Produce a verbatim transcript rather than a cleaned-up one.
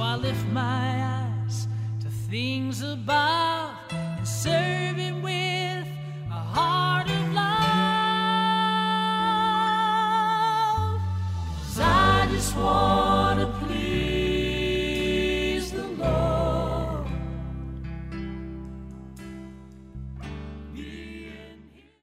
I lift my eyes to things above and serve Him with a heart